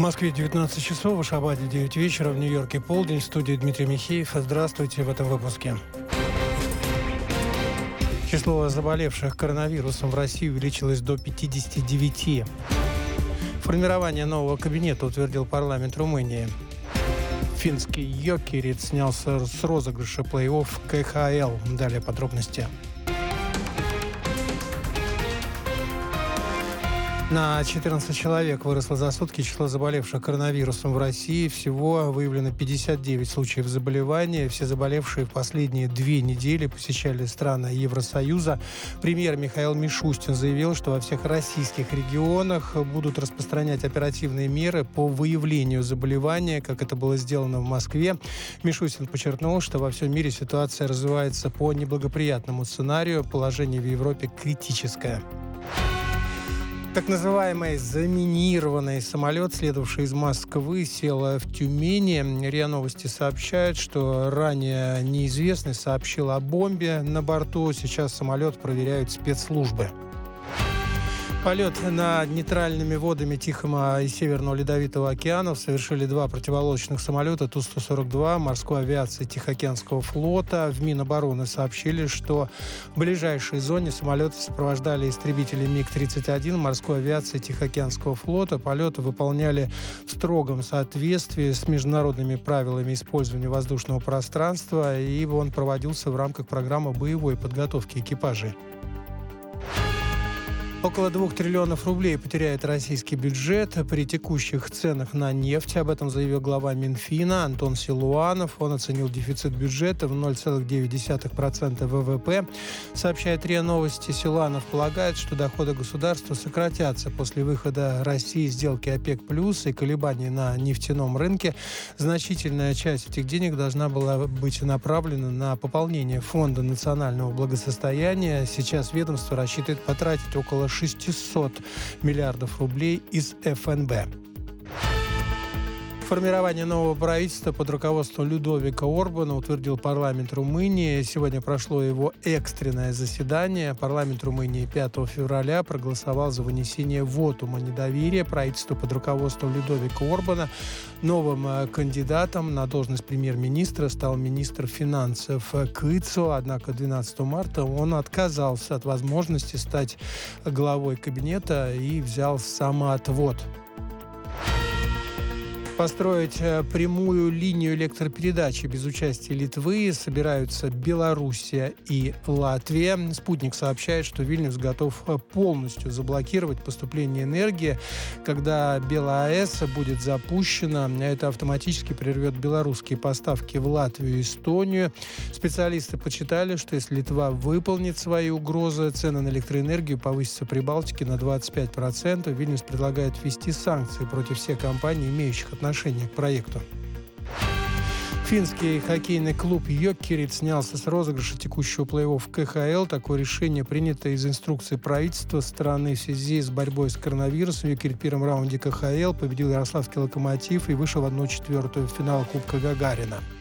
Москве 19 часов, в Ашхабаде 9 вечера, в Нью-Йорке полдень. В студии Дмитрий Михеев. Здравствуйте в этом выпуске. Число заболевших коронавирусом в России увеличилось до 59. Формирование нового кабинета утвердил парламент Румынии. Финский Йокерит снялся с розыгрыша плей-офф КХЛ. Далее подробности. На 14 человек выросло за сутки число заболевших коронавирусом в России. Всего выявлено 59 случаев заболевания. Все заболевшие в последние 2 недели посещали страны Евросоюза. Премьер Михаил Мишустин заявил, что во всех российских регионах будут распространять оперативные меры по выявлению заболевания, как это было сделано в Москве. Мишустин подчеркнул, что во всем мире ситуация развивается по неблагоприятному сценарию. Положение в Европе критическое. Так называемый заминированный самолет, следовавший из Москвы, сел в Тюмени. РИА Новости сообщает, что ранее неизвестный сообщил о бомбе на борту. Сейчас самолет проверяют спецслужбы. Полет над нейтральными водами Тихого и Северного Ледовитого океанов совершили 2 противолодочных самолета Ту-142 морской авиации Тихоокеанского флота. В Минобороны сообщили, что в ближайшей зоне самолеты сопровождали истребители МиГ-31 морской авиации Тихоокеанского флота. Полеты выполняли в строгом соответствии с международными правилами использования воздушного пространства, и он проводился в рамках программы боевой подготовки экипажей. Около 2 триллионов рублей потеряет российский бюджет при текущих ценах на нефть. Об этом заявил глава Минфина Антон Силуанов. Он оценил дефицит бюджета в 0,9% ВВП. Сообщает РИА Новости, Силуанов полагает, что доходы государства сократятся после выхода России из сделки ОПЕК+ и колебаний на нефтяном рынке. Значительная часть этих денег должна была быть направлена на пополнение фонда национального благосостояния. Сейчас ведомство рассчитывает потратить около 600 миллиардов рублей из ФНБ. Формирование нового правительства под руководством Людовика Орбана утвердил парламент Румынии. Сегодня прошло его экстренное заседание. Парламент Румынии 5 февраля проголосовал за вынесение вотума недоверия правительству под руководством Людовика Орбана. Новым кандидатом на должность премьер-министра стал министр финансов Кыцо. Однако 12 марта он отказался от возможности стать главой кабинета и взял самоотвод. Построить прямую линию электропередачи без участия Литвы собираются Белоруссия и Латвия. «Спутник» сообщает, что Вильнюс готов полностью заблокировать поступление энергии. Когда БелАЭС будет запущена, это автоматически прервет белорусские поставки в Латвию и Эстонию. Специалисты подсчитали, что если Литва выполнит свои угрозы, цены на электроэнергию повысятся в Прибалтике на 25%. Вильнюс предлагает ввести санкции против всех компаний, имеющих отношение к проекту. Финский хоккейный клуб «Йокерит» снялся с розыгрыша текущего плей-офф КХЛ. Такое решение принято из инструкции правительства страны в связи с борьбой с коронавирусом. «Йокерит» в первом раунде КХЛ победил Ярославский «Локомотив» и вышел в 1/4 финала Кубка Гагарина.